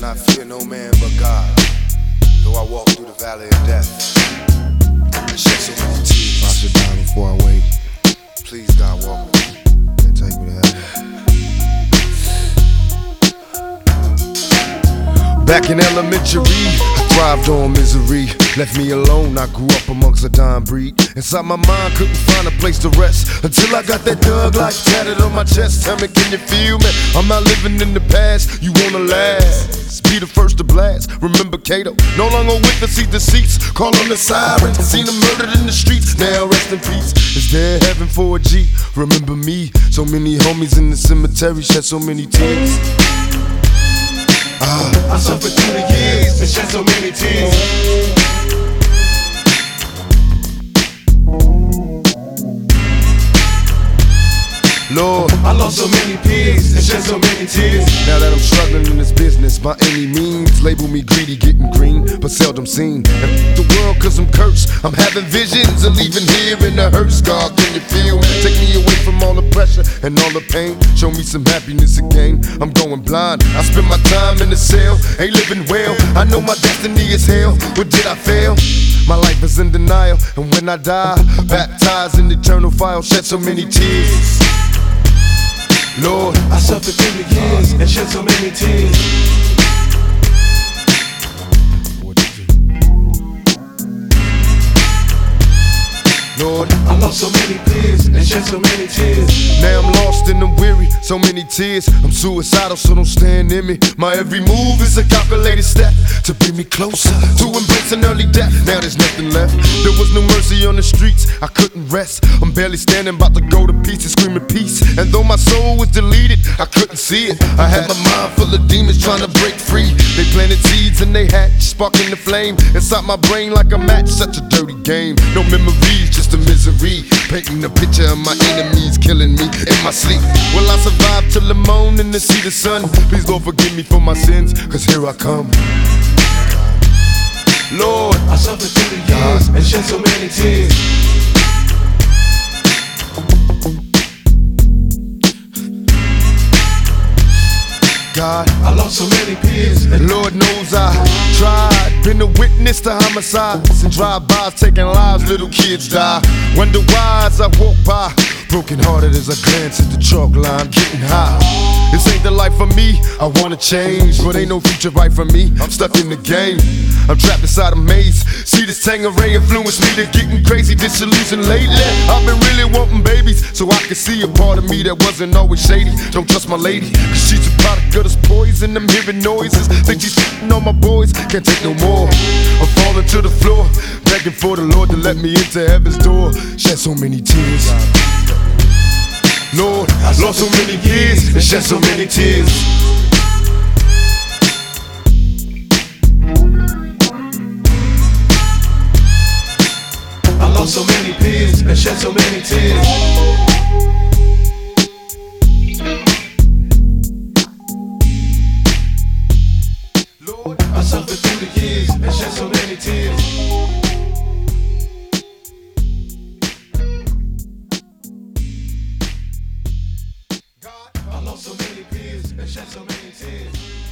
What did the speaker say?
not fear no man but God. Though I walk through the valley of death, and shed so many tears. I should die before I wake. Please, God, walk with me. Can't take me to heaven. Back in elementary, I thrived on misery. Left me alone, I grew up amongst a dying breed. Inside my mind, couldn't find a place to rest until I got that Thug Life tatted on my chest. Tell me, can you feel me? I'm not living in the past, you wanna last. Be the first to blast, remember Kato. No longer with us, see deceits. Call on the siren, seen them murdered in the streets. Now rest in peace, is there heaven for a G? Remember me, so many homies in the cemetery shed so many tears. I suffered through the years and shed so many tears. Lord, I lost so many peers and shed so many tears. now that I'm struggling in this business, by any means, label me greedy, getting green, but seldom seen. And the world cause I'm cursed, I'm having visions of leaving here in the hearse. God, can you feel me? Take me away from all the pressure and all the pain. Show me some happiness again. I'm going blind, I spend my time in the cell, ain't living well. I know my destiny is hell, but did I fail? My life is in denial, and when I die, baptized in eternal fire, shed so many tears. Lord, I suffered through the years and shed so many tears. Lord, I lost so many peers and shed so many tears. now I'm lost and I'm weary, so many tears. I'm suicidal, so don't stand in me. My every move is a calculated step to bring me closer to embrace an early death. Now there's nothing left. There was no mercy on the streets, I couldn't rest. I'm barely standing, about to go to pieces, screaming peace. And though my soul was deleted, I couldn't see it. I had my mind full of demons trying to break free. They planted seeds and they hatched, sparking the flame inside my brain like a match. Such a dirty game, no memories, just a misery. Painting a picture of my enemies killing me in my sleep. Will I survive till the morning to see the sun? Please Lord forgive me for my sins, cause here I come. Lord, I suffered through the years and shed so many tears. God, I lost so many peers. and Lord knows I tried. Been a witness to homicides and drive-bys taking lives, little kids die. Wonder why as I walk by, broken hearted as I glance at the chalk line, getting high. This ain't the life for me, I wanna change, but ain't no future right for me. I'm stuck in the game, I'm trapped inside a maze. See this Tangeray influence me to getting crazy, disillusioned lately. I've been really wanting babies, so I can see a part of me that wasn't always shady. Don't trust my lady, cause she's a product of this poison. I'm hearing noises, think she's shitting on my boys, can't take no more. I'm falling to the floor, begging for the Lord to let me into heaven's door. Shed so many tears. Lord, I lost so many years and shed so many tears. I lost so many peers and shed so many tears. Lord, I suffered through the years and shed so many tears. I lost so many peers and shed so many tears.